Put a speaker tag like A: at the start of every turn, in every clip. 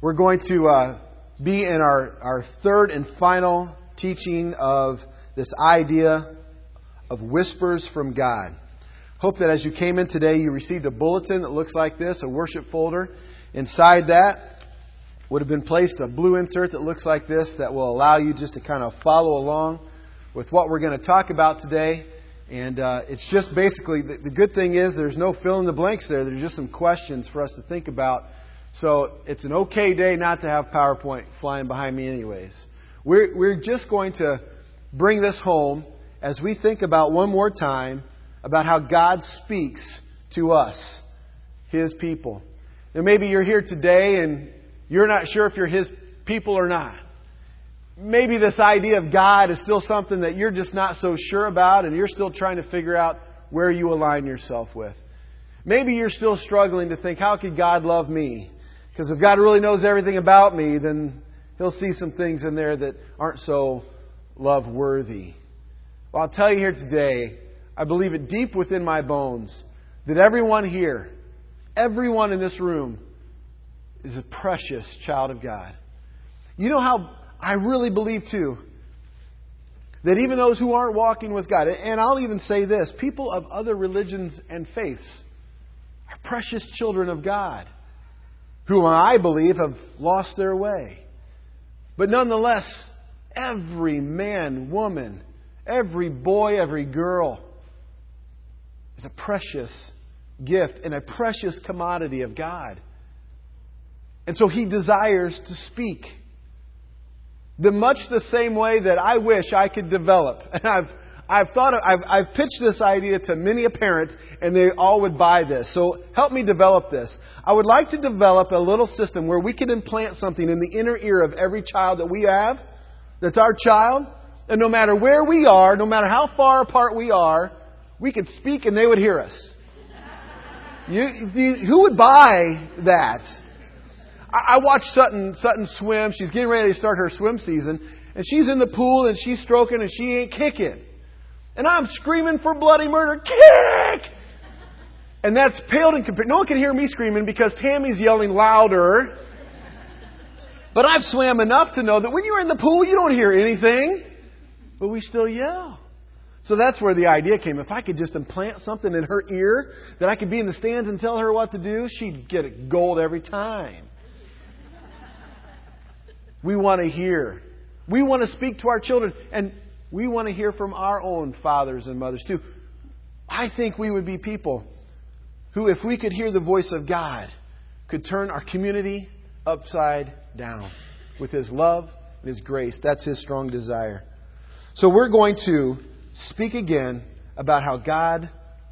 A: We're going to be in our third and final teaching of this idea of whispers from God. Hope that as you came in today, you received a bulletin that looks like this, a worship folder. Inside that would have been placed a blue insert that looks like this that will allow you just to kind of follow along with what we're going to talk about today. And it's just basically, the good thing is there's no fill in the blanks there. There's just some questions for us to think about. So it's an okay day not to have PowerPoint flying behind me anyways. We're just going to bring this home as we think about one more time about how God speaks to us, His people. Now maybe you're here today and you're not sure if you're His people or not. Maybe this idea of God is still something that you're just not so sure about and you're still trying to figure out where you align yourself with. Maybe you're still struggling to think, how could God love me? Because if God really knows everything about me, then He'll see some things in there that aren't so love-worthy. Well, I'll tell you here today, I believe it deep within my bones that everyone here, everyone in this room is a precious child of God. You know how I really believe too that even those who aren't walking with God, and I'll even say this, people of other religions and faiths are precious children of God who I believe have lost their way. But nonetheless, every man, woman, every boy, every girl is a precious gift and a precious commodity of God. And so He desires to speak. Much the same way that I wish I could develop. And I've pitched this idea to many a parent, and they all would buy this. So help me develop this. I would like to develop a little system where we could implant something in the inner ear of every child that we have, that's our child, and no matter where we are, no matter how far apart we are, we could speak and they would hear us. Who would buy that? I watched Sutton swim. She's getting ready to start her swim season. And she's in the pool and she's stroking and she ain't kicking. And I'm screaming for bloody murder. Kick! And that's paled in comparison. No one can hear me screaming because Tammy's yelling louder. But I've swam enough to know that when you're in the pool, you don't hear anything. But we still yell. So that's where the idea came. If I could just implant something in her ear that I could be in the stands and tell her what to do, she'd get it gold every time. We want to hear. We want to speak to our children. And we want to hear from our own fathers and mothers too. I think we would be people who, if we could hear the voice of God, could turn our community upside down with His love and His grace. That's His strong desire. So we're going to speak again about how God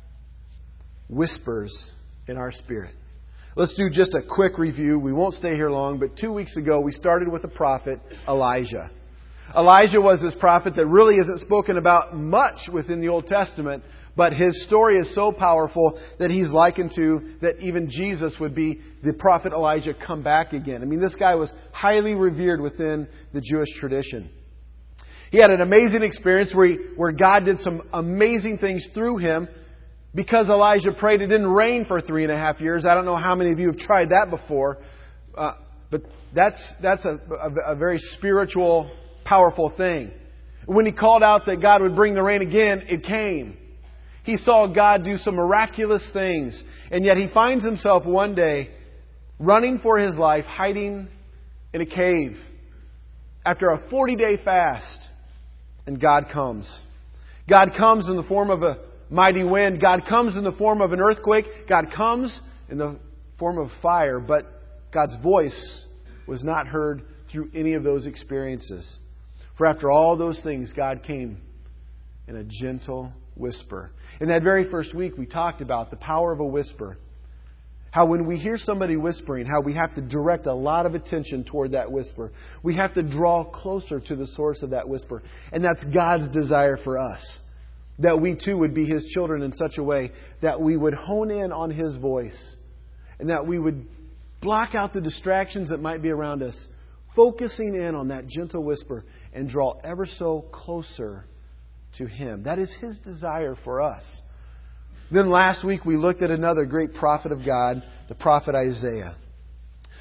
A: whispers in our spirit. Let's do just a quick review. We won't stay here long, but 2 weeks ago we started with the prophet Elijah. Elijah was this prophet that really isn't spoken about much within the Old Testament, but his story is so powerful that he's likened to that even Jesus would be the prophet Elijah come back again. I mean, this guy was highly revered within the Jewish tradition. He had an amazing experience where God did some amazing things through him. Because Elijah prayed, it didn't rain for 3.5 years. I don't know how many of you have tried that before. But that's a very spiritual, powerful thing. When he called out that God would bring the rain again, it came. He saw God do some miraculous things. And yet he finds himself one day running for his life, hiding in a cave after a 40-day fast. And God comes. God comes in the form of a mighty wind. God comes in the form of an earthquake. God comes in the form of fire. But God's voice was not heard through any of those experiences. For after all those things, God came in a gentle whisper. In that very first week, we talked about the power of a whisper. How when we hear somebody whispering, how we have to direct a lot of attention toward that whisper. We have to draw closer to the source of that whisper. And that's God's desire for us. That we too would be His children in such a way that we would hone in on His voice. And that we would block out the distractions that might be around us. Focusing in on that gentle whisper and draw ever so closer to Him. That is His desire for us. Then last week we looked at another great prophet of God, the prophet Isaiah.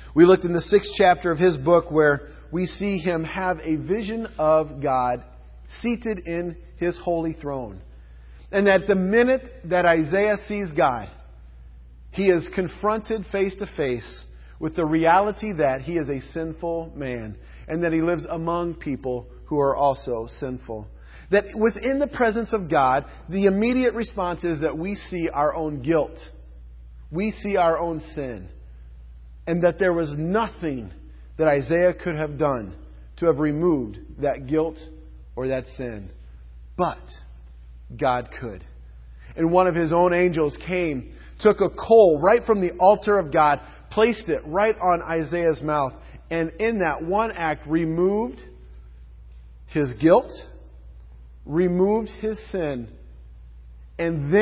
A: We looked in the 6th chapter of his book where we see him have a vision of God seated in his holy throne. And that the minute that Isaiah sees God, he is confronted face to face with the reality that he is a sinful man and that he lives among people who are also sinful. That within the presence of God, the immediate response is that we see our own guilt. We see our own sin. And that there was nothing that Isaiah could have done to have removed that guilt or that sin. But God could. And one of his own angels came, took a coal right from the altar of God, placed it right on Isaiah's mouth, and in that one act removed his guilt, removed his sin, and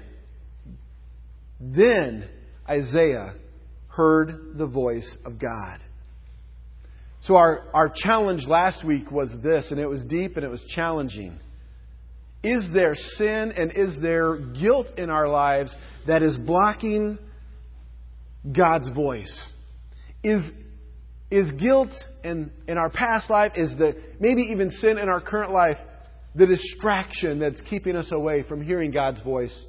A: then Isaiah heard the voice of God. So our challenge last week was this, and it was deep and it was challenging. Is there sin and is there guilt in our lives that is blocking God's voice? Is guilt in our past life, is maybe even sin in our current life, the distraction that's keeping us away from hearing God's voice?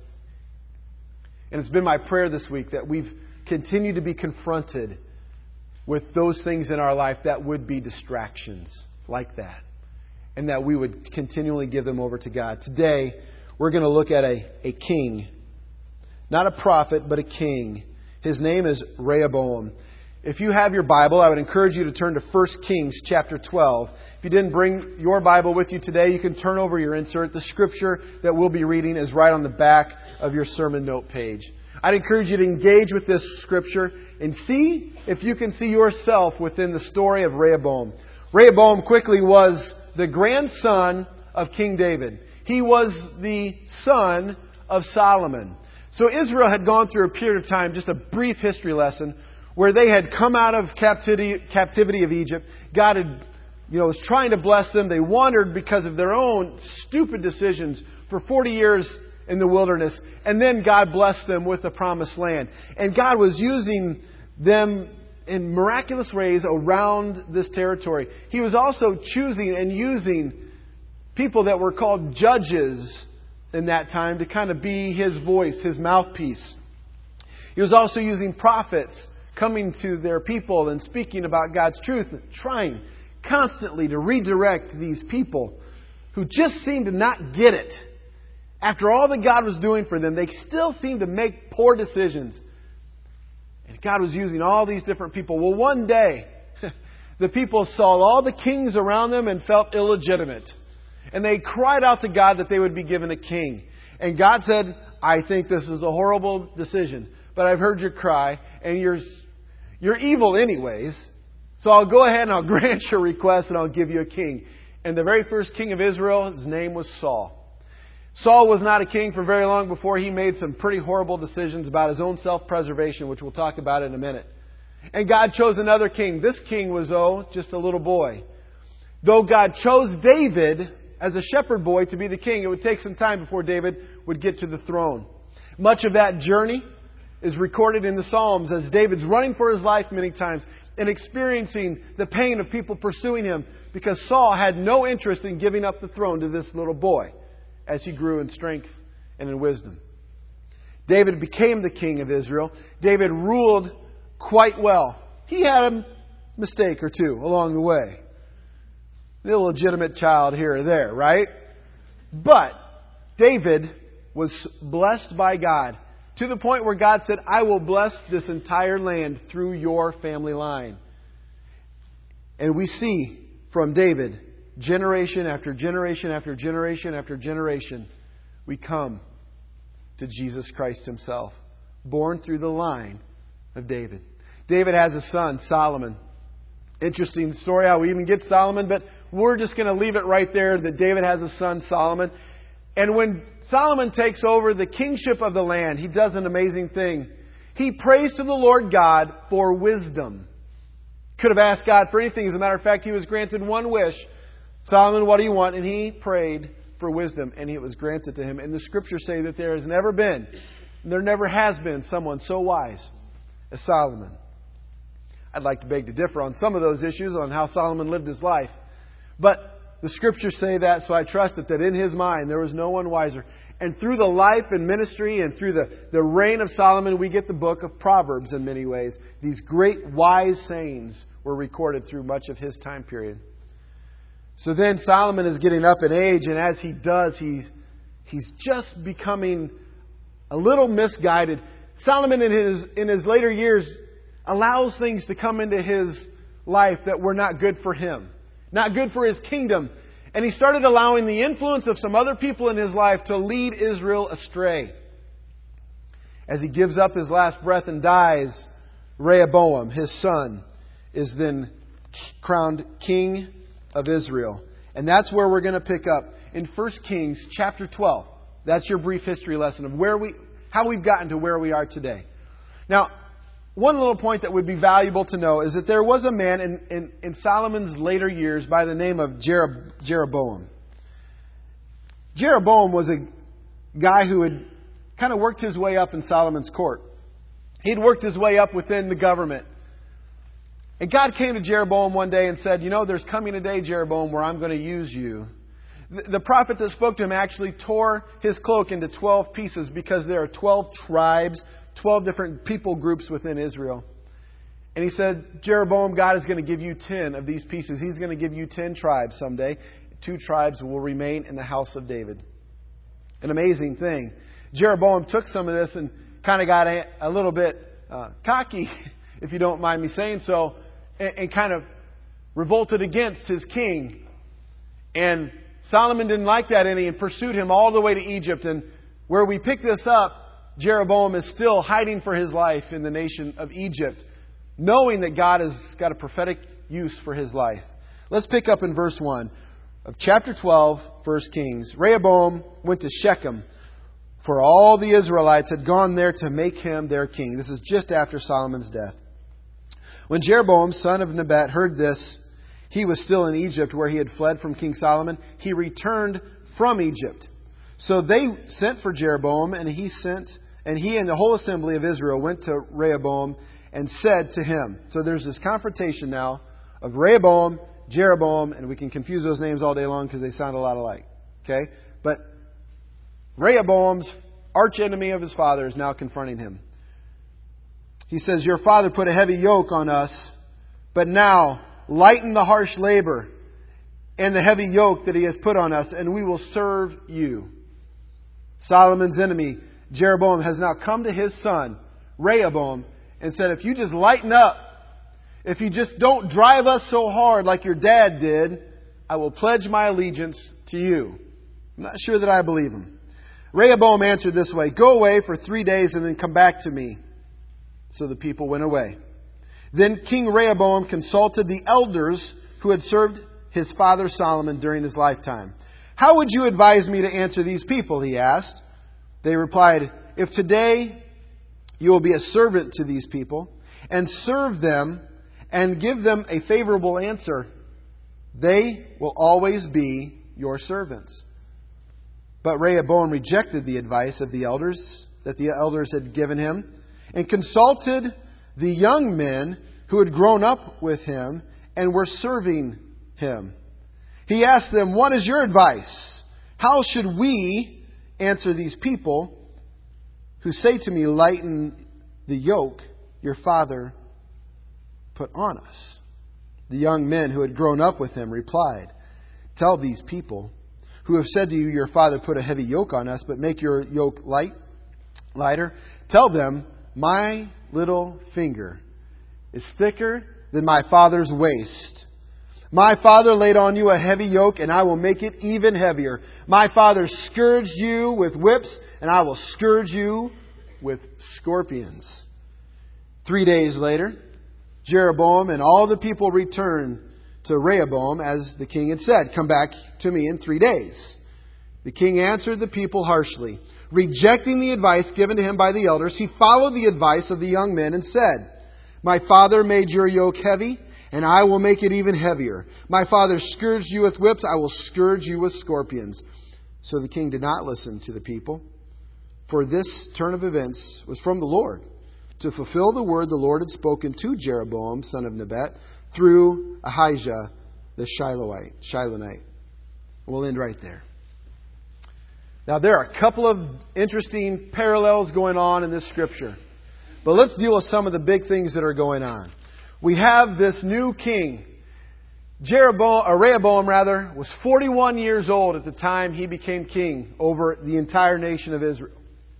A: And it's been my prayer this week that we've continued to be confronted with those things in our life that would be distractions like that. And that we would continually give them over to God. Today, we're going to look at a king. Not a prophet, but a king. His name is Rehoboam. If you have your Bible, I would encourage you to turn to 1 Kings chapter 12. If you didn't bring your Bible with you today, you can turn over your insert. The scripture that we'll be reading is right on the back of your sermon note page. I'd encourage you to engage with this scripture and see if you can see yourself within the story of Rehoboam. Rehoboam quickly was the grandson of King David. He was the son of Solomon. So Israel had gone through a period of time, just a brief history lesson, where they had come out of captivity of Egypt. God had, was trying to bless them. They wandered because of their own stupid decisions for 40 years in the wilderness. And then God blessed them with the promised land. And God was using them in miraculous ways around this territory. He was also choosing and using people that were called judges in that time to kind of be His voice, His mouthpiece. He was also using prophets coming to their people and speaking about God's truth, and trying constantly to redirect these people who just seemed to not get it. After all that God was doing for them, they still seemed to make poor decisions. And God was using all these different people. Well, one day, the people saw all the kings around them and felt illegitimate. And they cried out to God that they would be given a king. And God said, I think this is a horrible decision, but I've heard your cry, and you're evil anyways. So I'll go ahead and I'll grant your request and I'll give you a king. And the very first king of Israel, his name was Saul. Saul was not a king for very long before he made some pretty horrible decisions about his own self-preservation, which we'll talk about in a minute. And God chose another king. This king was, just a little boy. Though God chose David as a shepherd boy to be the king, it would take some time before David would get to the throne. Much of that journey is recorded in the Psalms as David's running for his life many times and experiencing the pain of people pursuing him because Saul had no interest in giving up the throne to this little boy as he grew in strength and in wisdom. David became the king of Israel. David ruled quite well. He had a mistake or two along the way. An illegitimate child here or there, right? But David was blessed by God to the point where God said, I will bless this entire land through your family line. And we see from David, generation after generation after generation after generation, we come to Jesus Christ Himself, born through the line of David. David has a son, Solomon. Interesting story how we even get Solomon, but we're just going to leave it right there that David has a son, Solomon. And when Solomon takes over the kingship of the land, he does an amazing thing. He prays to the Lord God for wisdom. Could have asked God for anything. As a matter of fact, he was granted one wish. Solomon, what do you want? And he prayed for wisdom, and it was granted to him. And the Scriptures say that there has never been, there never has been someone so wise as Solomon. I'd like to beg to differ on some of those issues on how Solomon lived his life. But the Scriptures say that, so I trust it, that in his mind there was no one wiser. And through the life and ministry and through the reign of Solomon, we get the book of Proverbs in many ways. These great wise sayings were recorded through much of his time period. So then Solomon is getting up in age, and as he does, he's just becoming a little misguided. Solomon in his later years allows things to come into his life that were not good for him, not good for his kingdom. And he started allowing the influence of some other people in his life to lead Israel astray. As he gives up his last breath and dies, Rehoboam, his son, is then crowned king of Israel. And that's where we're going to pick up in 1 Kings chapter 12. That's your brief history lesson of how we've gotten to where we are today. Now, one little point that would be valuable to know is that there was a man in Solomon's later years by the name of Jeroboam. Jeroboam was a guy who had kind of worked his way up in Solomon's court. He'd worked his way up within the government. And God came to Jeroboam one day and said, there's coming a day, Jeroboam, where I'm going to use you. The prophet that spoke to him actually tore his cloak into 12 pieces because there are 12 tribes, 12 different people groups within Israel. And he said, Jeroboam, God is going to give you 10 of these pieces. He's going to give you 10 tribes someday. 2 tribes will remain in the house of David. An amazing thing. Jeroboam took some of this and kind of got a little bit cocky, if you don't mind me saying so, and kind of revolted against his king. And Solomon didn't like that any and pursued him all the way to Egypt. And where we pick this up, Jeroboam is still hiding for his life in the nation of Egypt, knowing that God has got a prophetic use for his life. Let's pick up in verse 1 of chapter 12, 1 Kings. Rehoboam went to Shechem, for all the Israelites had gone there to make him their king. This is just after Solomon's death. When Jeroboam, son of Nebat, heard this, he was still in Egypt where he had fled from King Solomon. He returned from Egypt. So they sent for Jeroboam, and he and the whole assembly of Israel went to Rehoboam and said to him. So there's this confrontation now of Rehoboam, Jeroboam, and we can confuse those names all day long because they sound a lot alike. Okay? But Rehoboam's archenemy of his father is now confronting him. He says, your father put a heavy yoke on us, but now lighten the harsh labor and the heavy yoke that he has put on us, and we will serve you. Solomon's enemy, Jeroboam, has now come to his son, Rehoboam, and said, if you just lighten up, if you just don't drive us so hard like your dad did, I will pledge my allegiance to you. I'm not sure that I believe him. Rehoboam answered this way, go away for 3 days and then come back to me. So the people went away. Then King Rehoboam consulted the elders who had served his father Solomon during his lifetime. How would you advise me to answer these people? He asked. They replied, if today you will be a servant to these people and serve them and give them a favorable answer, they will always be your servants. But Rehoboam rejected the advice of the elders that the elders had given him and consulted the young men who had grown up with him and were serving him. He asked them, what is your advice? How should we answer these people who say to me, lighten the yoke your father put on us? The young men who had grown up with him replied, tell these people who have said to you, your father put a heavy yoke on us, but make your yoke lighter. Tell them, my little finger is thicker than my father's waist. My father laid on you a heavy yoke, and I will make it even heavier. My father scourged you with whips, and I will scourge you with scorpions. 3 days later, Jeroboam and all the people returned to Rehoboam as the king had said, come back to me in 3 days. The king answered the people harshly. Rejecting the advice given to him by the elders, he followed the advice of the young men and said, my father made your yoke heavy, and I will make it even heavier. My father scourged you with whips, I will scourge you with scorpions. So the king did not listen to the people, for this turn of events was from the Lord, to fulfill the word the Lord had spoken to Jeroboam, son of Nebat, through Ahijah the Shilonite. We'll end right there. Now, there are a couple of interesting parallels going on in this scripture. But let's deal with some of the big things that are going on. We have this new king. Rehoboam was 41 years old at the time he became king over the entire nation of Israel.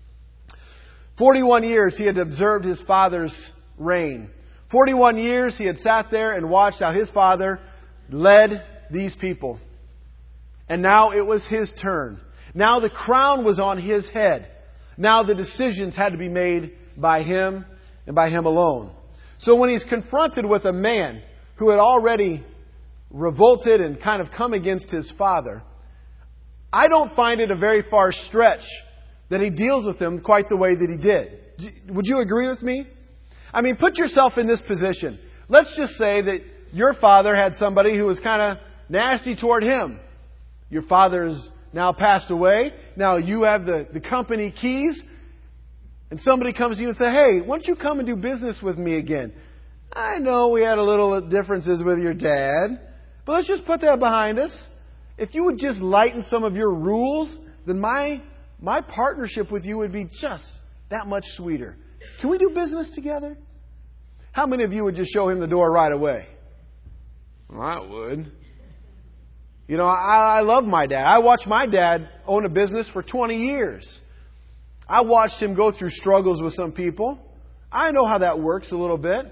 A: 41 years he had observed his father's reign. 41 years he had sat there and watched how his father led these people. And now it was his turn. Now the crown was on his head. Now the decisions had to be made by him and by him alone. So when he's confronted with a man who had already revolted and kind of come against his father, I don't find it a very far stretch that he deals with him quite the way that he did. Would you agree with me? I mean, put yourself in this position. Let's just say that your father had somebody who was kind of nasty toward him. Your father's now passed away. Now you have the company keys. And somebody comes to you and says, hey, why don't you come and do business with me again? I know we had a little differences with your dad, but let's just put that behind us. If you would just lighten some of your rules, then my partnership with you would be just that much sweeter. Can we do business together? How many of you would just show him the door right away? Well, I would. You know, I love my dad. I watched my dad own a business for 20 years. I watched him go through struggles with some people. I know how that works a little bit.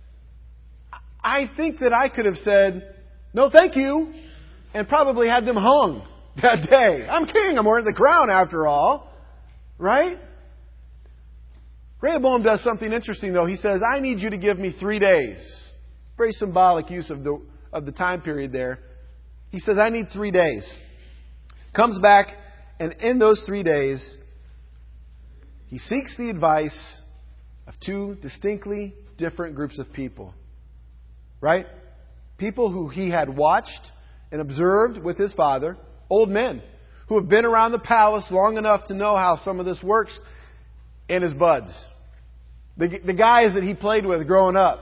A: I think that I could have said, no, thank you, and probably had them hung that day. I'm king. I'm wearing the crown after all. Right? Rehoboam does something interesting, though. He says, I need you to give me 3 days. Very symbolic use of the time period there. He says, I need 3 days. Comes back, and in those 3 days, he seeks the advice of 2 distinctly different groups of people. Right? People who he had watched and observed with his father. Old men who have been around the palace long enough to know how some of this works. And his buds. The guys that he played with growing up.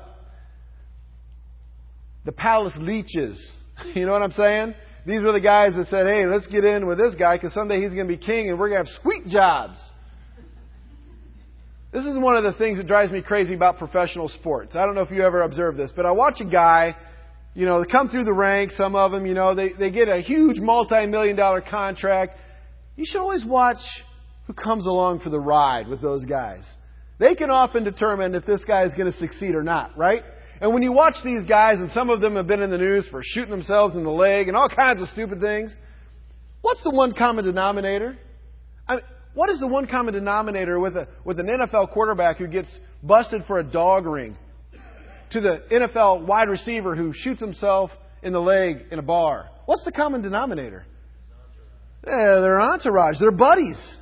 A: The palace leeches. You know what I'm saying? These were the guys that said, hey, let's get in with this guy because someday he's going to be king and we're going to have sweet jobs. This is one of the things that drives me crazy about professional sports. I don't know if you ever observed this, but I watch a guy, you know, they come through the ranks. Some of them, you know, they get a huge multi-million-dollar contract. You should always watch who comes along for the ride with those guys. They can often determine if this guy is going to succeed or not, right? And when you watch these guys, and some of them have been in the news for shooting themselves in the leg and all kinds of stupid things, what's the one common denominator? I mean, what is the one common denominator with an NFL quarterback who gets busted for a dog ring to the NFL wide receiver who shoots himself in the leg in a bar? What's the common denominator? Their entourage. They're buddies.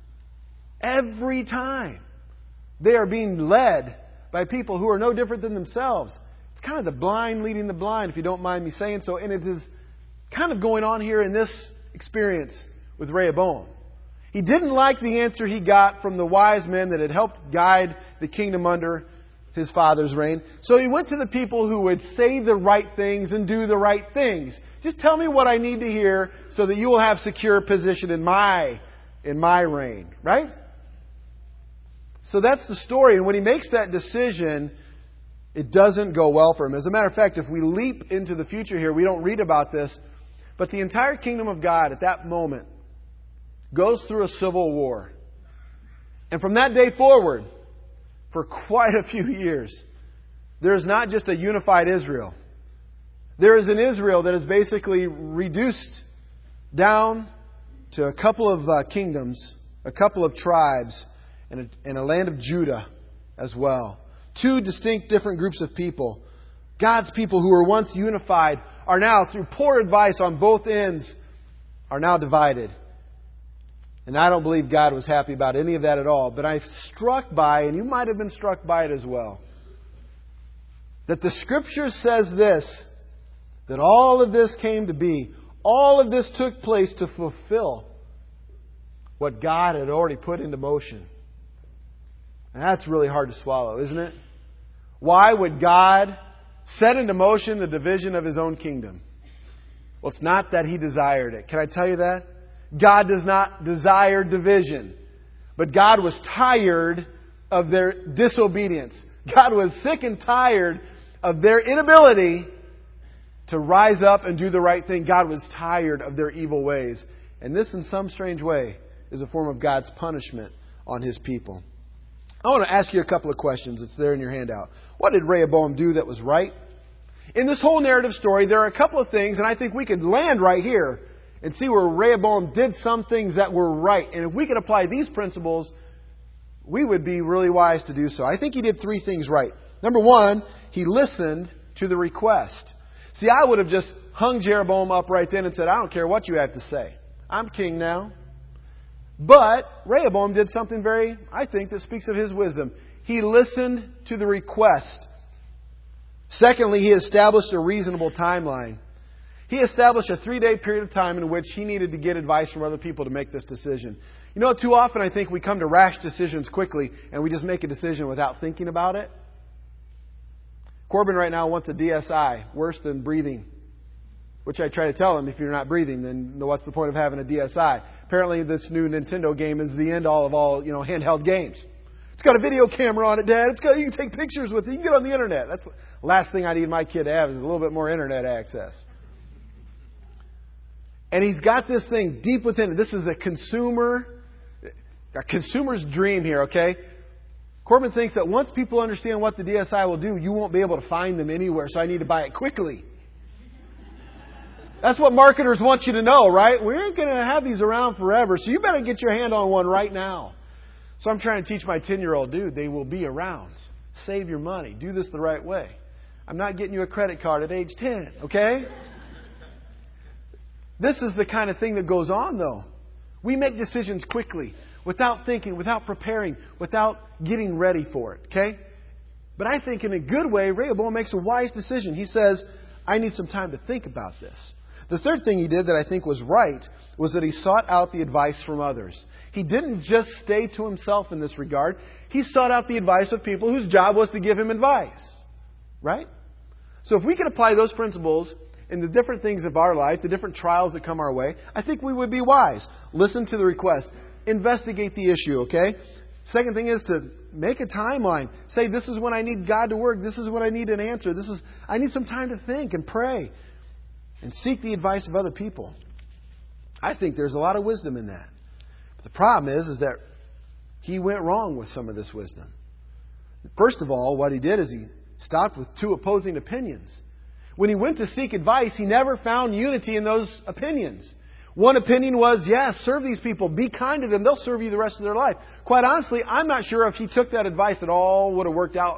A: Every time. They are being led by people who are no different than themselves. It's kind of the blind leading the blind, if you don't mind me saying so. And it is kind of going on here in this experience with Rehoboam. He didn't like the answer he got from the wise men that had helped guide the kingdom under his father's reign. So he went to the people who would say the right things and do the right things. Just tell me what I need to hear so that you will have secure position in my reign. Right? So that's the story. And when he makes that decision, it doesn't go well for him. As a matter of fact, if we leap into the future here, we don't read about this, but the entire kingdom of God at that moment goes through a civil war. And from that day forward, for quite a few years, there is not just a unified Israel. There is an Israel that is basically reduced down to a couple of kingdoms, a couple of tribes, and a land of Judah as well. 2 distinct different groups of people. God's people who were once unified are now, through poor advice on both ends, are now divided. And I don't believe God was happy about any of that at all. But I'm struck by, and you might have been struck by it as well, that the Scripture says this, that all of this came to be. All of this took place to fulfill what God had already put into motion. And that's really hard to swallow, isn't it? Why would God set into motion the division of His own kingdom? Well, it's not that He desired it. Can I tell you that? God does not desire division. But God was tired of their disobedience. God was sick and tired of their inability to rise up and do the right thing. God was tired of their evil ways. And this, in some strange way, is a form of God's punishment on His people. I want to ask you a couple of questions. It's there in your handout. What did Rehoboam do that was right? In this whole narrative story, there are a couple of things, and I think we could land right here and see where Rehoboam did some things that were right. And if we could apply these principles, we would be really wise to do so. I think he did three things right. Number one, he listened to the request. See, I would have just hung Jeroboam up right then and said, I don't care what you have to say. I'm king now. But Rehoboam did something I think, that speaks of his wisdom. He listened to the request. Secondly, he established a reasonable timeline. He established a 3-day period of time in which he needed to get advice from other people to make this decision. You know, too often I think we come to rash decisions quickly and we just make a decision without thinking about it. Corbin right now wants a DSI, worse than breathing. Which I try to tell him, if you're not breathing, then what's the point of having a DSI? Apparently this new Nintendo game is the end all of all, handheld games. It's got a video camera on it, Dad. You can take pictures with it. You can get on the internet. That's the last thing I need my kid to have is a little bit more internet access. And he's got this thing deep within it. This is a consumer's dream here, okay? Corbin thinks that once people understand what the DSI will do, you won't be able to find them anywhere, so I need to buy it quickly. That's what marketers want you to know, right? We aren't going to have these around forever, so you better get your hand on one right now. So I'm trying to teach my 10-year-old, dude, they will be around. Save your money. Do this the right way. I'm not getting you a credit card at age 10, okay? This is the kind of thing that goes on, though. We make decisions quickly, without thinking, without preparing, without getting ready for it, okay? But I think in a good way, Rehoboam makes a wise decision. He says, I need some time to think about this. The third thing he did that I think was right was that he sought out the advice from others. He didn't just stay to himself in this regard. He sought out the advice of people whose job was to give him advice. Right? So if we could apply those principles in the different things of our life, the different trials that come our way, I think we would be wise. Listen to the request. Investigate the issue, okay? Second thing is to make a timeline. Say, this is when I need God to work. This is when I need an answer. I need some time to think and pray. And seek the advice of other people. I think there's a lot of wisdom in that. But the problem is that he went wrong with some of this wisdom. First of all, what he did is he stopped with two opposing opinions. When he went to seek advice, he never found unity in those opinions. One opinion was, yes, serve these people. Be kind to them. They'll serve you the rest of their life. Quite honestly, I'm not sure if he took that advice at all would have worked out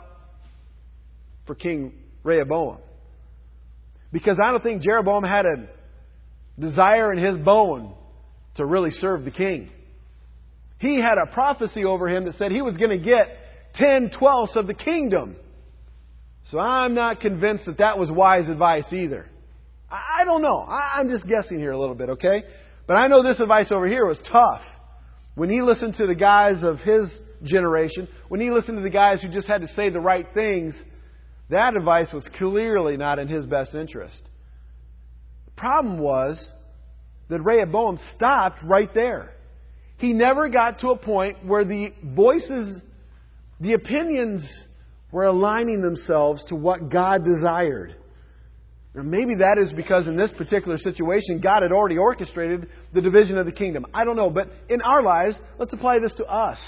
A: for King Rehoboam. Because I don't think Jeroboam had a desire in his bone to really serve the king. He had a prophecy over him that said he was going to get 10/12 of the kingdom. So I'm not convinced that was wise advice either. I don't know. I'm just guessing here a little bit, okay? But I know this advice over here was tough. When he listened to the guys of his generation, when he listened to the guys who just had to say the right things, that advice was clearly not in his best interest. The problem was that Rehoboam stopped right there. He never got to a point where the voices, the opinions were aligning themselves to what God desired. Now, maybe that is because in this particular situation, God had already orchestrated the division of the kingdom. I don't know. But in our lives, let's apply this to us.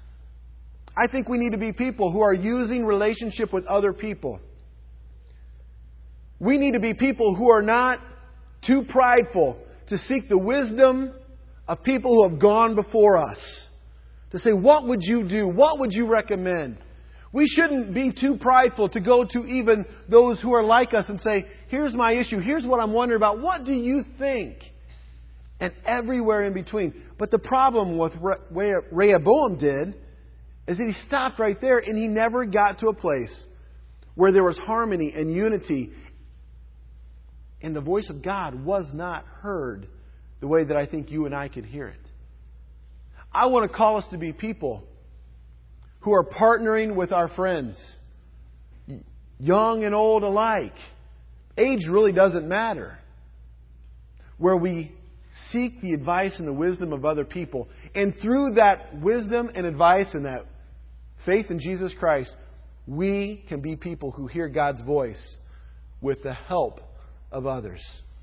A: I think we need to be people who are using relationship with other people. We need to be people who are not too prideful to seek the wisdom of people who have gone before us. To say, what would you do? What would you recommend? We shouldn't be too prideful to go to even those who are like us and say, here's my issue. Here's what I'm wondering about. What do you think? And everywhere in between. But the problem with what Rehoboam did is that he stopped right there and he never got to a place where there was harmony and unity and the voice of God was not heard the way that I think you and I could hear it. I want to call us to be people who are partnering with our friends, young and old alike. Age really doesn't matter. Where we seek the advice and the wisdom of other people. And through that wisdom and advice and that faith in Jesus Christ, we can be people who hear God's voice with the help of others.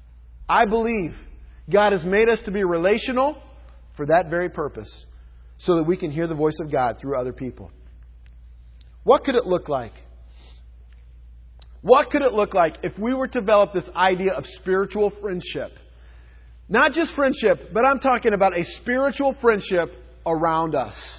A: I believe God has made us to be relational for that very purpose, so that we can hear the voice of God through other people. What could it look like? What could it look like if we were to develop this idea of spiritual friendship? Not just friendship, but I'm talking about a spiritual friendship around us.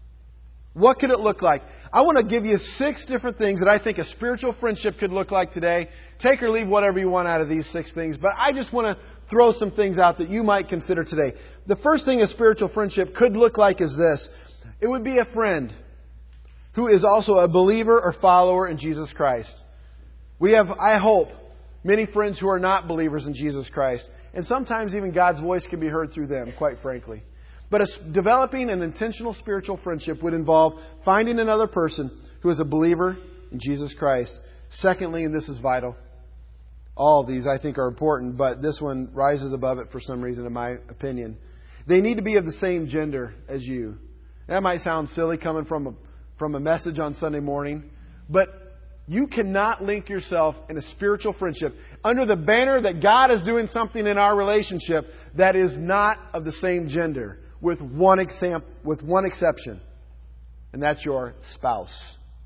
A: What could it look like? I want to give you 6 different things that I think a spiritual friendship could look like today. Take or leave whatever you want out of these 6 things. But I just want to throw some things out that you might consider today. The first thing a spiritual friendship could look like is this. It would be a friend who is also a believer or follower in Jesus Christ. We have, I hope, many friends who are not believers in Jesus Christ. And sometimes even God's voice can be heard through them, quite frankly. But developing an intentional spiritual friendship would involve finding another person who is a believer in Jesus Christ. Secondly, and this is vital, all of these I think are important, but this one rises above it for some reason in my opinion. They need to be of the same gender as you. That might sound silly coming from a message on Sunday morning, but you cannot link yourself in a spiritual friendship under the banner that God is doing something in our relationship that is not of the same gender, with one exception, and that's your spouse.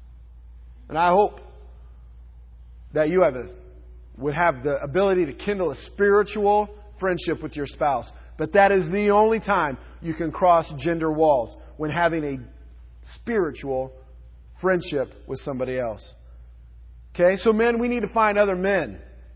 A: And I hope that you would have the ability to kindle a spiritual friendship with your spouse. But that is the only time you can cross gender walls, when having a spiritual friendship with somebody else. Okay, so men, we need to find other men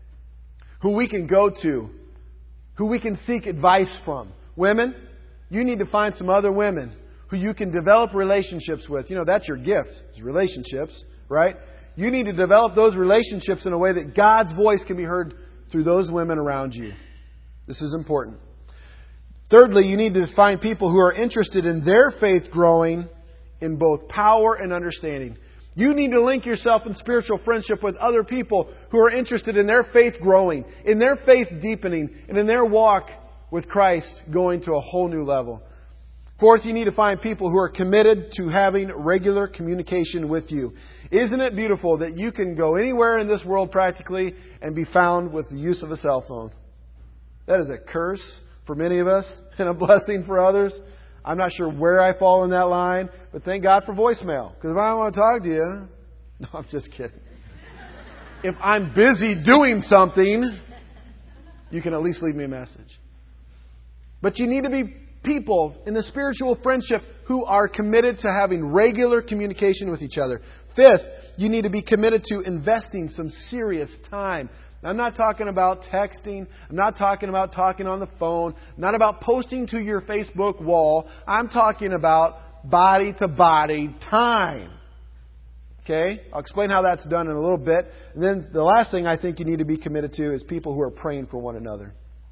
A: who we can go to, who we can seek advice from. Women, you need to find some other women who you can develop relationships with. You know, that's your gift, is relationships, right? You need to develop those relationships in a way that God's voice can be heard through those women around you. This is important. Thirdly, you need to find people who are interested in their faith growing in both power and understanding. You need to link yourself in spiritual friendship with other people who are interested in their faith growing, in their faith deepening, and in their walk with Christ going to a whole new level. Fourth, you need to find people who are committed to having regular communication with you. Isn't it beautiful that you can go anywhere in this world practically and be found with the use of a cell phone? That is a curse for many of us and a blessing for others. I'm not sure where I fall in that line, but thank God for voicemail. Because if I don't want to talk to you... No, I'm just kidding. If I'm busy doing something, you can at least leave me a message. But you need to be people in the spiritual friendship who are committed to having regular communication with each other. Fifth, you need to be committed to investing some serious time. I'm not talking about texting. I'm not talking about talking on the phone. I'm not about posting to your Facebook wall. I'm talking about body-to-body time. Okay? I'll explain how that's done in a little bit. And then the last thing I think you need to be committed to is people who are praying for one another.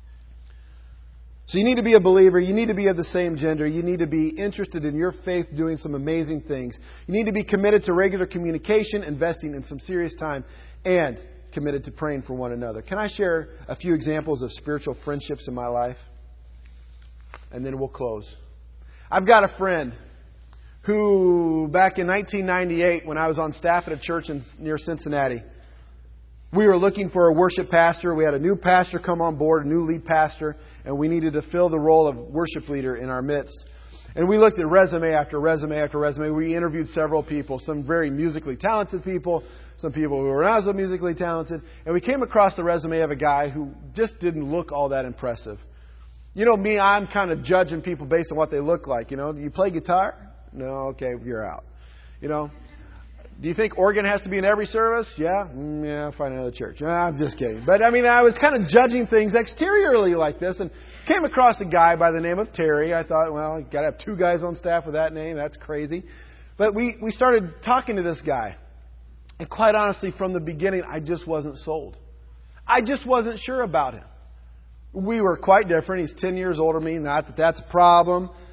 A: So you need to be a believer. You need to be of the same gender. You need to be interested in your faith doing some amazing things. You need to be committed to regular communication, investing in some serious time, and committed to praying for one another. Can I share a few examples of spiritual friendships in my life? And then we'll close. I've got a friend who, back in 1998, when I was on staff at a church near Cincinnati, we were looking for a worship pastor. We had a new pastor come on board, a new lead pastor, and we needed to fill the role of worship leader in our midst. And we looked at resume after resume after resume. We interviewed several people, some very musically talented people, some people who were not so musically talented. And we came across the resume of a guy who just didn't look all that impressive. You know me, I'm kind of judging people based on what they look like. You know, do you play guitar? No, okay, you're out. You know, do you think organ has to be in every service? Yeah? Yeah, find another church. I'm just kidding. But I mean, I was kind of judging things exteriorly like this and came across a guy by the name of Terry. I thought, well, you got to have 2 guys on staff with that name. That's crazy. But we started talking to this guy. And quite honestly, from the beginning, I just wasn't sold. I just wasn't sure about him. We were quite different. He's 10 years older than me. Not that that's a problem.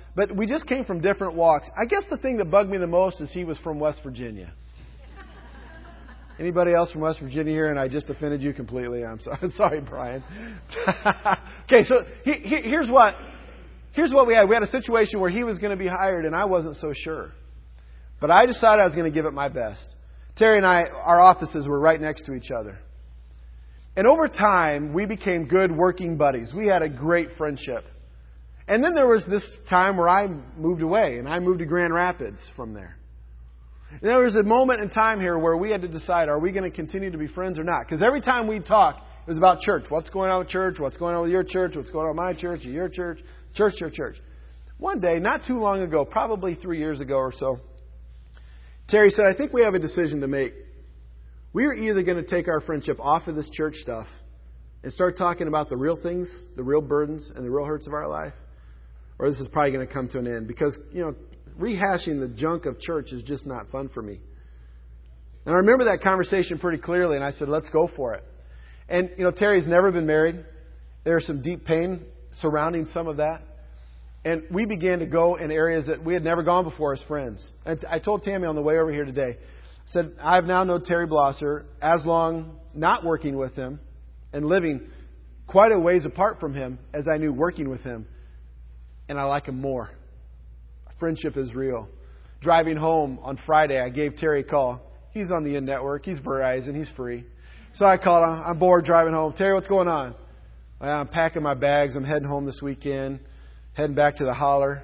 A: But we just came from different walks. I guess the thing that bugged me the most is he was from West Virginia. Anybody else from West Virginia here? And I just offended you completely. I'm sorry, sorry, Brian. Okay, so here's what we had. We had a situation where he was going to be hired, and I wasn't so sure. But I decided I was going to give it my best. Terry and I, our offices were right next to each other. And over time, we became good working buddies. We had a great friendship. And then there was this time where I moved away, and I moved to Grand Rapids from there. And there was a moment in time here where we had to decide, are we going to continue to be friends or not? Because every time we'd talk, it was about church. What's going on with church? What's going on with your church? What's going on with my church? Your church? Church. One day, not too long ago, probably 3 years ago or so, Terry said, I think we have a decision to make. We are either going to take our friendship off of this church stuff and start talking about the real things, the real burdens, and the real hurts of our life, or this is probably going to come to an end. Because, rehashing the junk of church is just not fun for me. And I remember that conversation pretty clearly, and I said, let's go for it. And, Terry's never been married. There's some deep pain surrounding some of that. And we began to go in areas that we had never gone before as friends. And I told Tammy on the way over here today, I said, I've now known Terry Blosser as long not working with him and living quite a ways apart from him as I knew working with him. And I like him more. Friendship is real. Driving home on Friday, I gave Terry a call. He's on the in-network. He's Verizon. He's free. So I called him. I'm bored driving home. Terry, what's going on? I'm packing my bags. I'm heading home this weekend. Heading back to the holler.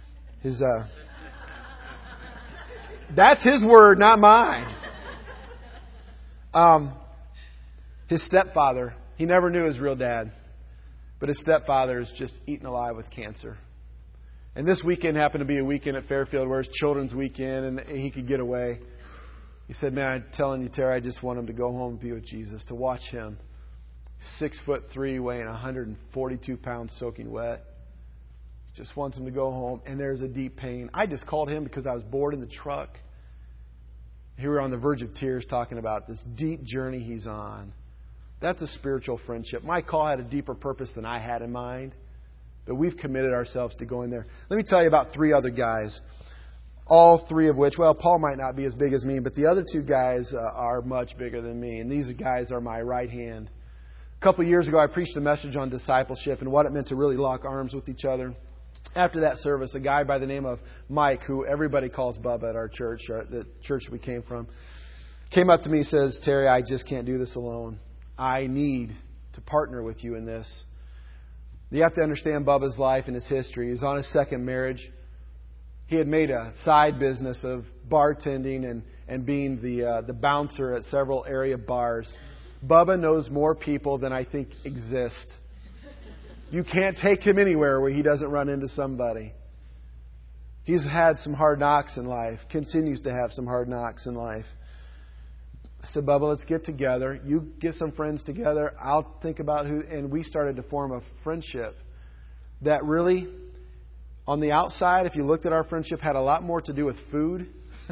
A: That's his word, not mine. His stepfather, he never knew his real dad. But his stepfather is just eaten alive with cancer. And this weekend happened to be a weekend at Fairfield where it's children's weekend and he could get away. He said, man, I'm telling you, Terry, I just want him to go home and be with Jesus, to watch him. 6'3", weighing 142 pounds, soaking wet. Just wants him to go home. And there's a deep pain. I just called him because I was bored in the truck. We were on the verge of tears talking about this deep journey he's on. That's a spiritual friendship. My call had a deeper purpose than I had in mind. But we've committed ourselves to going there. Let me tell you about 3 other guys. All 3 of which, well, Paul might not be as big as me, but the other 2 guys are much bigger than me. And these guys are my right hand. A couple of years ago, I preached a message on discipleship and what it meant to really lock arms with each other. After that service, a guy by the name of Mike, who everybody calls Bubba at our church, the church we came from, came up to me and says, Terry, I just can't do this alone. I need to partner with you in this. You have to understand Bubba's life and his history. He was on his second marriage. He had made a side business of bartending and being the bouncer at several area bars. Bubba knows more people than I think exist. You can't take him anywhere where he doesn't run into somebody. He's had some hard knocks in life, continues to have some hard knocks in life. I said, Bubba, let's get together. You get some friends together. I'll think about who. And we started to form a friendship that really, on the outside, if you looked at our friendship, had a lot more to do with food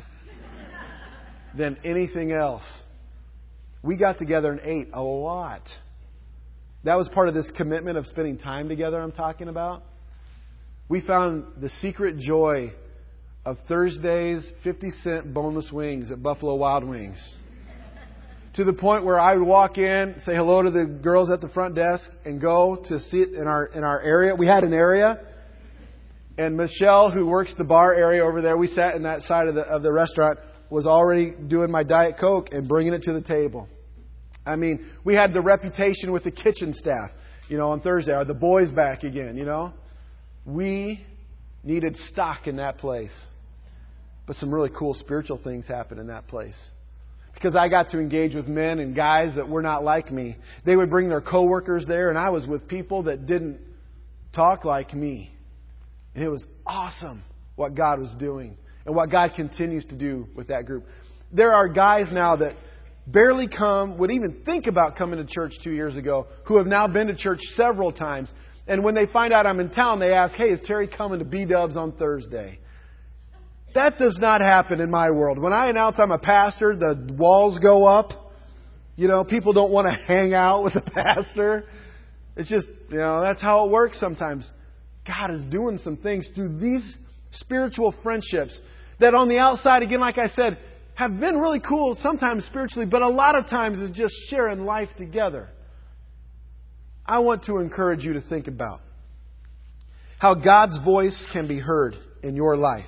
A: than anything else. We got together and ate a lot. That was part of this commitment of spending time together I'm talking about. We found the secret joy of Thursdays 50-cent boneless wings at Buffalo Wild Wings. To the point where I would walk in, say hello to the girls at the front desk, and go to sit in our area. We had an area, and Michelle, who works the bar area over there, we sat in that side of the restaurant, was already doing my Diet Coke and bringing it to the table. I mean, we had the reputation with the kitchen staff, on Thursday. Are the boys back again, We needed stock in that place. But some really cool spiritual things happened in that place. Because I got to engage with men and guys that were not like me. They would bring their coworkers there, and I was with people that didn't talk like me. And it was awesome what God was doing and what God continues to do with that group. There are guys now that barely would even think about coming to church 2 years ago, who have now been to church several times. And when they find out I'm in town, they ask, hey, is Terry coming to B-Dubs on Thursday? That does not happen in my world. When I announce I'm a pastor, the walls go up. People don't want to hang out with the pastor. It's just, that's how it works sometimes. God is doing some things through these spiritual friendships that on the outside, again, like I said, have been really cool sometimes spiritually, but a lot of times is just sharing life together. I want to encourage you to think about how God's voice can be heard in your life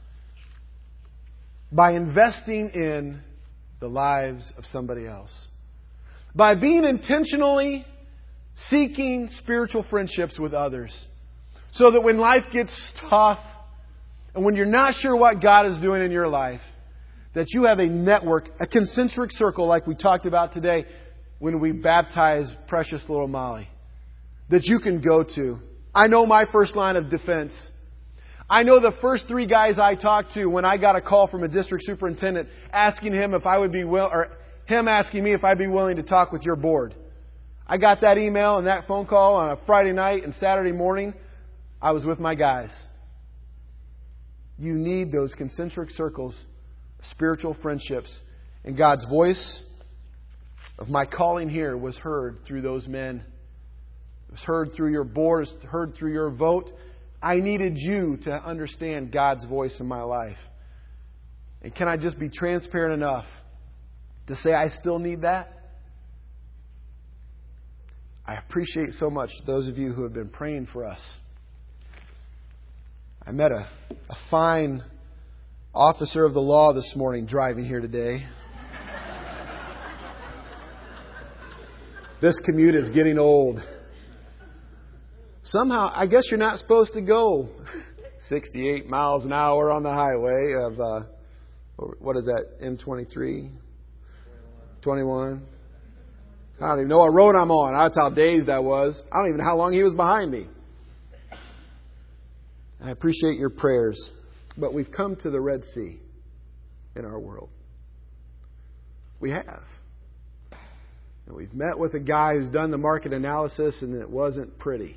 A: by investing in the lives of somebody else. By being intentionally seeking spiritual friendships with others. So that when life gets tough and when you're not sure what God is doing in your life, that you have a network, a concentric circle like we talked about today when we baptized precious little Molly, that you can go to. I know my first line of defense. I know the first 3 guys I talked to when I got a call from a district superintendent asking him if I would be or him asking me if I'd be willing to talk with your board. I got that email and that phone call on a Friday night, and Saturday morning I was with my guys. You need those concentric circles, spiritual friendships. And God's voice of my calling here was heard through those men. It was heard through your board. It was heard through your vote. I needed you to understand God's voice in my life. And can I just be transparent enough to say I still need that? I appreciate so much those of you who have been praying for us. I met a fine officer of the law this morning driving here today. This commute is getting old. Somehow, I guess you're not supposed to go 68 miles an hour on the highway of, what is that, M23? 21? I don't even know what road I'm on. That's how dazed I was. I don't even know how long he was behind me. I appreciate your prayers, but we've come to the Red Sea in our world. We have. And we've met with a guy who's done the market analysis, and it wasn't pretty.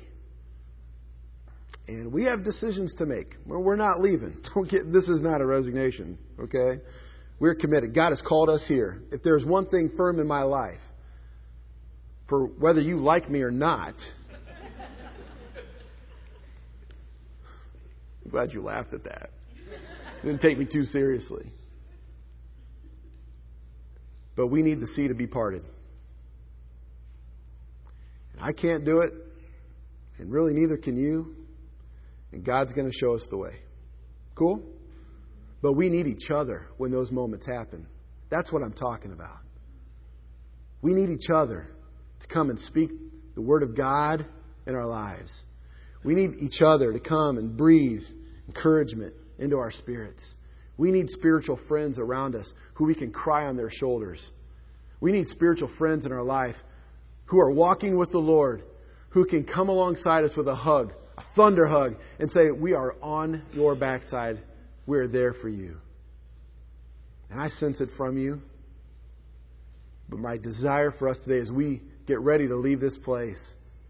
A: And we have decisions to make. Well, we're not leaving. This is not a resignation, okay? We're committed. God has called us here. If there's one thing firm in my life, for whether you like me or not, I'm glad you laughed at that. Didn't take me too seriously. But we need the sea to be parted. I can't do it, and really neither can you. And God's going to show us the way. Cool? But we need each other when those moments happen. That's what I'm talking about. We need each other to come and speak the Word of God in our lives. We need each other to come and breathe encouragement into our spirits. We need spiritual friends around us who we can cry on their shoulders. We need spiritual friends in our life who are walking with the Lord, who can come alongside us with a hug, a thunder hug, and say, we are on your backside. We're there for you. And I sense it from you. But my desire for us today as we get ready to leave this place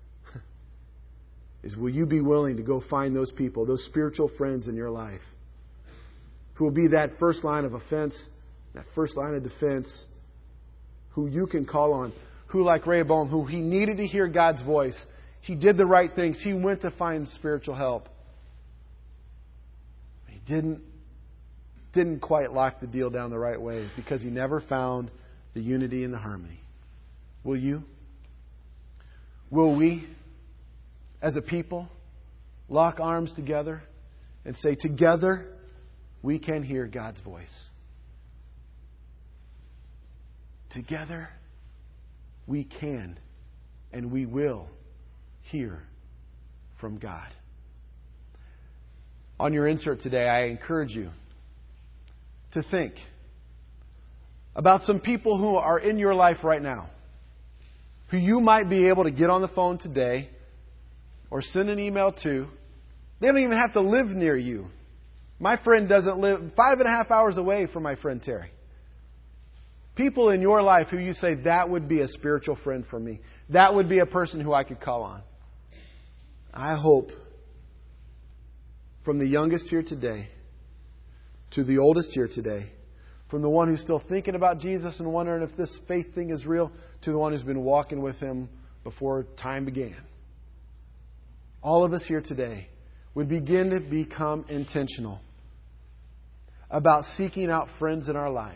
A: is, will you be willing to go find those people, those spiritual friends in your life, who will be that first line of offense, that first line of defense, who you can call on, who, like Rehoboam, who he needed to hear God's voice. He did the right things. He went to find spiritual help. He didn't quite lock the deal down the right way because he never found the unity and the harmony. Will you? Will we, as a people, lock arms together and say, together we can hear God's voice? Together we can and we will hear from God. On your insert today, I encourage you to think about some people who are in your life right now, who you might be able to get on the phone today or send an email to. They don't even have to live near you. My friend doesn't live 5.5 hours away from my friend Terry. People in your life who you say, that would be a spiritual friend for me. That would be a person who I could call on. I hope from the youngest here today to the oldest here today, from the one who's still thinking about Jesus and wondering if this faith thing is real, to the one who's been walking with Him before time began. All of us here today would begin to become intentional about seeking out friends in our life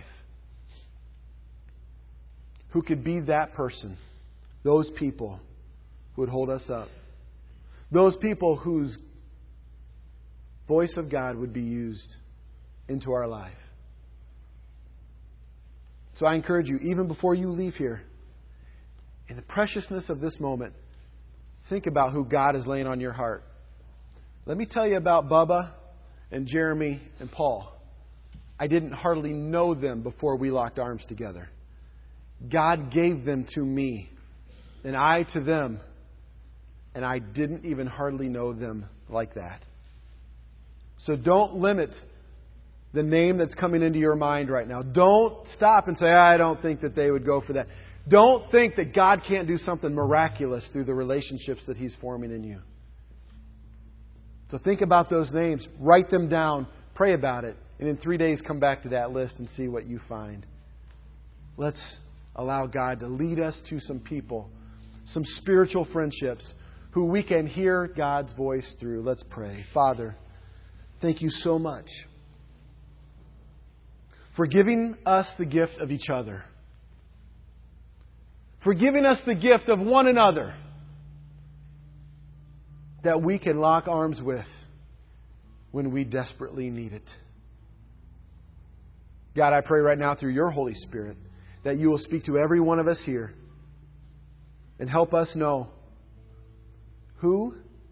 A: who could be that person, those people who would hold us up, those people whose voice of God would be used into our life. So I encourage you, even before you leave here, in the preciousness of this moment, think about who God is laying on your heart. Let me tell you about Bubba and Jeremy and Paul. I didn't hardly know them before we locked arms together. God gave them to me, and I to them, and I didn't even hardly know them like that. So don't limit the name that's coming into your mind right now. Don't stop and say, I don't think that they would go for that. Don't think that God can't do something miraculous through the relationships that He's forming in you. So think about those names. Write them down. Pray about it. And in 3 days, come back to that list and see what you find. Let's allow God to lead us to some people, some spiritual friendships who we can hear God's voice through. Let's pray. Father, thank you so much for giving us the gift of each other, for giving us the gift of one another that we can lock arms with when we desperately need it. God, I pray right now through your Holy Spirit that you will speak to every one of us here and help us know who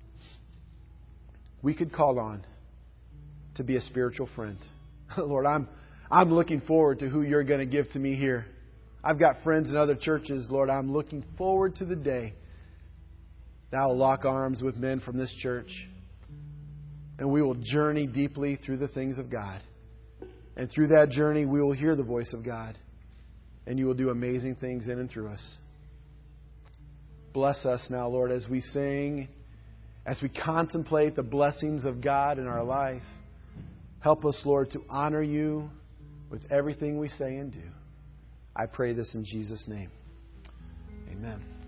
A: we could call on to be a spiritual friend. Lord, I'm looking forward to who you're going to give to me here. I've got friends in other churches. Lord, I'm looking forward to the day that I will lock arms with men from this church and we will journey deeply through the things of God. And through that journey, we will hear the voice of God. And you will do amazing things in and through us. Bless us now, Lord, as we sing, as we contemplate the blessings of God in our life. Help us, Lord, to honor you with everything we say and do. I pray this in Jesus' name. Amen.